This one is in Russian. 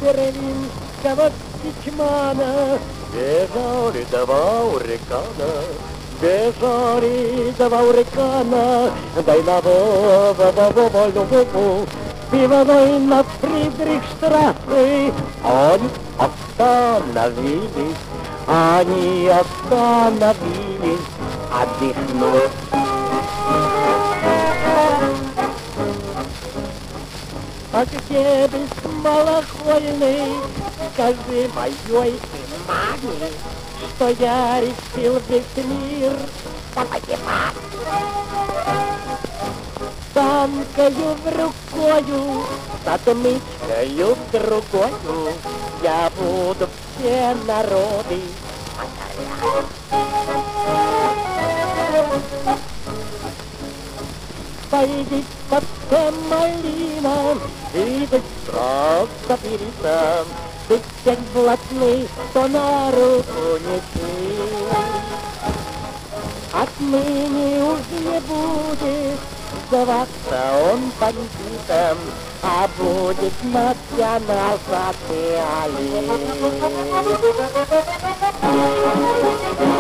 берлинского пичмана бежали два урагана, бежали два урагана, дай на волю пивной на Фридрихштрассе. Они остановились отдохнуть. А где без малохольный, скажи моей маме, что я решил весь мир попогибать. Танкою в рукою, отмычкою другою, я буду все народы покорять. Пойди под малином и быть просто передам, ты всех блатных, кто на руку несли. Отныне уж не будет зваться он бандитом, а будет национал-социалист.